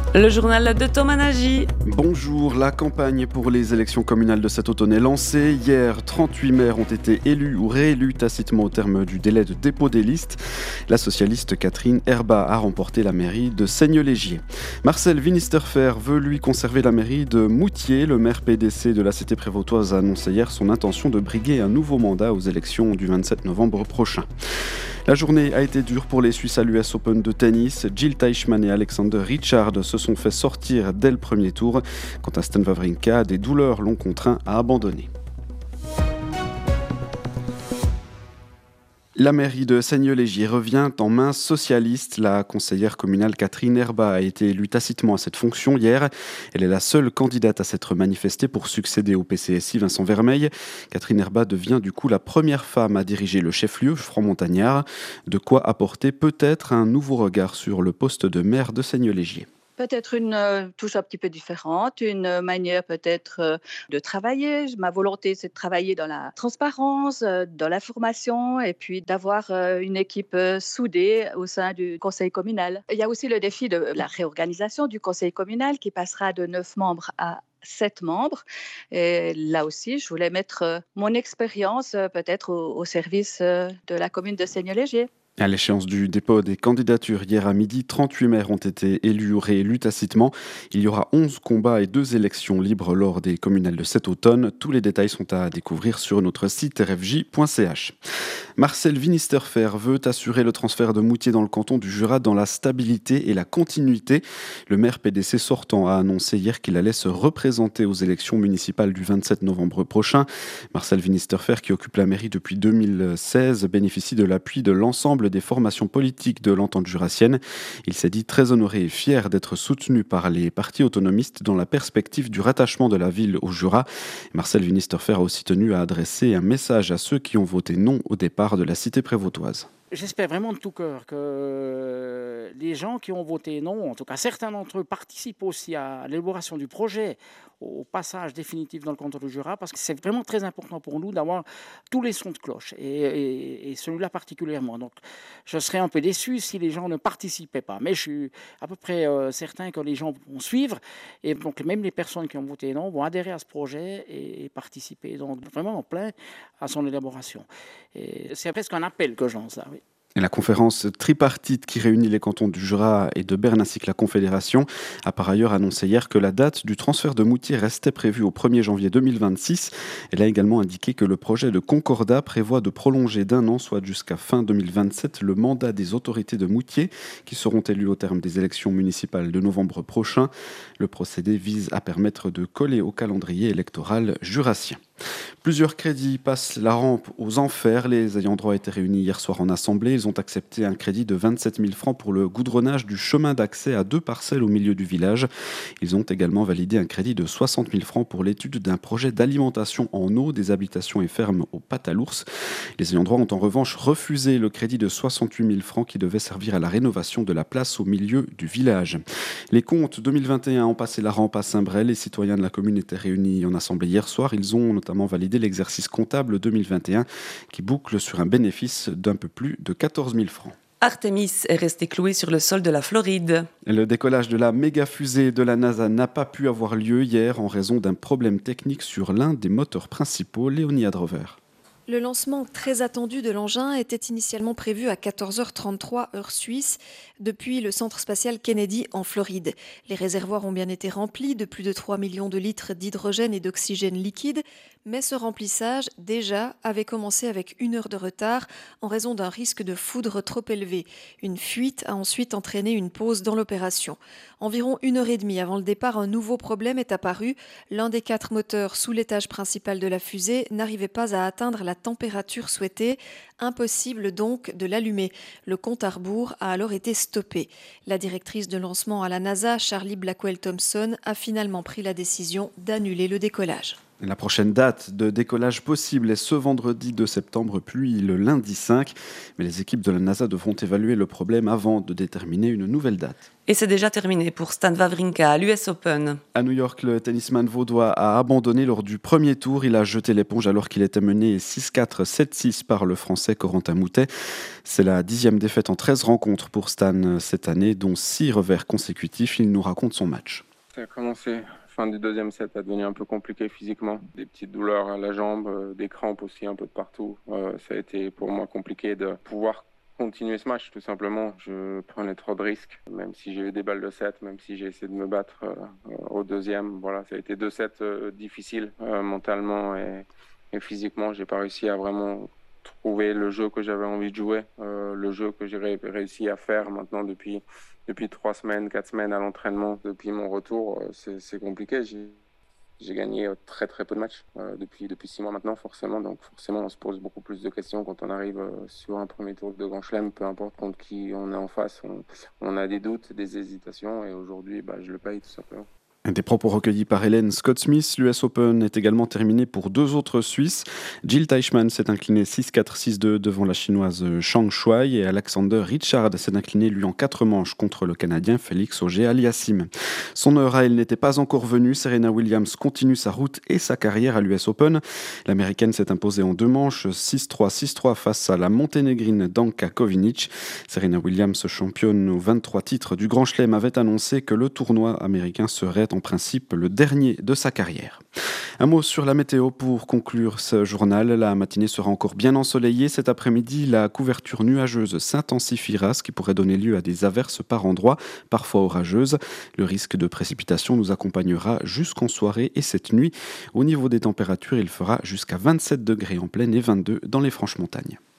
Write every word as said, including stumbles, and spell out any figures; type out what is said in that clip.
Le journal de Thomas Nagy. Bonjour, la campagne pour les élections communales de cet automne est lancée. Hier, trente-huit maires ont été élus ou réélus tacitement au terme du délai de dépôt des listes. La socialiste Catherine Herba a remporté la mairie de Seignelay-Gier. Marcel Winisterfer veut lui conserver la mairie de Moutier. Le maire P D C de la cité prévôtoise a annoncé hier son intention de briguer un nouveau mandat aux élections du vingt-sept novembre prochain. La journée a été dure pour les Suisses à l'U S Open de tennis. Jill Teichmann et Alexander Ritschard se sont fait sortir dès le premier tour. Quant à Stan Wawrinka, des douleurs l'ont contraint à abandonner. La mairie de Seignelay-Gier revient en main socialiste. La conseillère communale Catherine Herba a été élue tacitement à cette fonction hier. Elle est la seule candidate à s'être manifestée pour succéder au P C S I Vincent Vermeil. Catherine Herba devient du coup la première femme à diriger le chef-lieu franc-montagnard. De quoi apporter peut-être un nouveau regard sur le poste de maire de Seignelay-Gier. Peut-être une euh, touche un petit peu différente, une euh, manière peut-être euh, de travailler. Ma volonté, c'est de travailler dans la transparence, euh, dans la formation et puis d'avoir euh, une équipe euh, soudée au sein du conseil communal. Il y a aussi le défi de la réorganisation du conseil communal qui passera de neuf membres à sept membres. Et là aussi, je voulais mettre euh, mon expérience euh, peut-être au, au service euh, de la commune de Seignelay-Gier. À l'échéance du dépôt des candidatures hier à midi, trente-huit maires ont été élus ou réélus tacitement. Il y aura onze combats et deux élections libres lors des communales de cet automne. Tous les détails sont à découvrir sur notre site r f j point c h. Marcel Winisterfer veut assurer le transfert de Moutier dans le canton du Jura dans la stabilité et la continuité. Le maire P D C sortant a annoncé hier qu'il allait se représenter aux élections municipales du vingt-sept novembre prochain. Marcel Winisterfer, qui occupe la mairie depuis deux mille seize, bénéficie de l'appui de l'ensemble des formations politiques de l'entente jurassienne. Il s'est dit très honoré et fier d'être soutenu par les partis autonomistes dans la perspective du rattachement de la ville au Jura. Marcel Winisterfer a aussi tenu à adresser un message à ceux qui ont voté non au départ de la cité prévôtoise. J'espère vraiment de tout cœur que les gens qui ont voté non, en tout cas certains d'entre eux, participent aussi à l'élaboration du projet, au passage définitif dans le canton du Jura, parce que c'est vraiment très important pour nous d'avoir tous les sons de cloche, et, et, et celui-là particulièrement. Donc je serais un peu déçu si les gens ne participaient pas, mais je suis à peu près euh, certain que les gens vont suivre, et donc même les personnes qui ont voté non vont adhérer à ce projet et, et participer donc vraiment en plein à son élaboration. Et c'est presque un appel que j'en sais. Oui. Et la conférence tripartite qui réunit les cantons du Jura et de Berne ainsi que la Confédération a par ailleurs annoncé hier que la date du transfert de Moutier restait prévue au premier janvier deux mille vingt-six. Elle a également indiqué que le projet de concordat prévoit de prolonger d'un an, soit jusqu'à fin deux mille vingt-sept, le mandat des autorités de Moutier qui seront élues au terme des élections municipales de novembre prochain. Le procédé vise à permettre de coller au calendrier électoral jurassien. Plusieurs crédits passent la rampe aux enfers. Les ayants droit étaient réunis hier soir en assemblée. Ils ont accepté un crédit de vingt-sept mille francs pour le goudronnage du chemin d'accès à deux parcelles au milieu du village. Ils ont également validé un crédit de soixante mille francs pour l'étude d'un projet d'alimentation en eau des habitations et fermes au Pat à l'Ours. Les ayants droit ont en revanche refusé le crédit de soixante-huit mille francs qui devait servir à la rénovation de la place au milieu du village. Les comptes deux mille vingt et un ont passé la rampe à Saint-Bray. Les citoyens de la commune étaient réunis en assemblée hier soir. Ils ont notamment validé l'exercice comptable deux mille vingt et un qui boucle sur un bénéfice d'un peu plus de quatorze mille francs. Artemis est resté cloué sur le sol de la Floride. Le décollage de la méga-fusée de la NASA n'a pas pu avoir lieu hier en raison d'un problème technique sur l'un des moteurs principaux, Léonie Adrover. Le lancement très attendu de l'engin était initialement prévu à quatorze heures trente-trois heure suisse depuis le centre spatial Kennedy en Floride. Les réservoirs ont bien été remplis de plus de trois millions de litres d'hydrogène et d'oxygène liquide, mais ce remplissage déjà avait commencé avec une heure de retard en raison d'un risque de foudre trop élevé. Une fuite a ensuite entraîné une pause dans l'opération. Environ une heure et demie avant le départ, un nouveau problème est apparu. L'un des quatre moteurs sous l'étage principal de la fusée n'arrivait pas à atteindre la température souhaitée. Impossible donc de l'allumer. Le compte à rebours a alors été stoppé. La directrice de lancement à la NASA, Charlie Blackwell-Thompson, a finalement pris la décision d'annuler le décollage. La prochaine date de décollage possible est ce vendredi deux septembre, puis le lundi cinq. Mais les équipes de la NASA devront évaluer le problème avant de déterminer une nouvelle date. Et c'est déjà terminé pour Stan Wawrinka à l'U S Open. À New York, le tennisman vaudois a abandonné lors du premier tour. Il a jeté l'éponge alors qu'il était mené six quatre, sept six par le Français Français Corentin Moutet. C'est la dixième défaite en treize rencontres pour Stan cette année, dont six revers consécutifs. Il nous raconte son match. Ça a commencé fin du deuxième set à devenir un peu compliqué physiquement. Des petites douleurs à la jambe, euh, des crampes aussi un peu de partout. Euh, ça a été pour moi compliqué de pouvoir continuer ce match tout simplement. Je prenais trop de risques, même si j'ai eu des balles de set, même si j'ai essayé de me battre euh, au deuxième. Voilà, ça a été deux sets euh, difficiles euh, mentalement et, et physiquement. J'ai pas réussi à vraiment trouver le jeu que j'avais envie de jouer, euh, le jeu que j'ai ré- réussi à faire maintenant depuis depuis trois semaines, quatre semaines à l'entraînement. Depuis mon retour, euh, c'est, c'est compliqué. J'ai J'ai gagné très très peu de matchs euh, depuis, depuis six mois maintenant, forcément. Donc forcément, on se pose beaucoup plus de questions quand on arrive euh, sur un premier tour de Grand Chelem, peu importe contre qui on est en face. On, on a des doutes, des hésitations et aujourd'hui, bah, je le paye tout simplement. Des propos recueillis par Hélène Scott-Smith. L'U S Open est également terminé pour deux autres Suisses. Jill Teichmann s'est inclinée six quatre six deux devant la chinoise Zhang Shuai et Alexander Richard s'est incliné lui en quatre manches contre le Canadien Félix Auger-Aliassime. Son heure à elle n'était pas encore venue. Serena Williams continue sa route et sa carrière à l'U S Open. L'Américaine s'est imposée en deux manches, six trois six trois face à la monténégrine Danka Kovinic. Serena Williams, championne aux vingt-trois titres du Grand Chelem, avait annoncé que le tournoi américain serait en principe le dernier de sa carrière. Un mot sur la météo pour conclure ce journal. La matinée sera encore bien ensoleillée. Cet après-midi, la couverture nuageuse s'intensifiera, ce qui pourrait donner lieu à des averses par endroits, parfois orageuses. Le risque de précipitation nous accompagnera jusqu'en soirée et cette nuit. Au niveau des températures, il fera jusqu'à vingt-sept degrés en plaine et vingt-deux dans les Franches-Montagnes.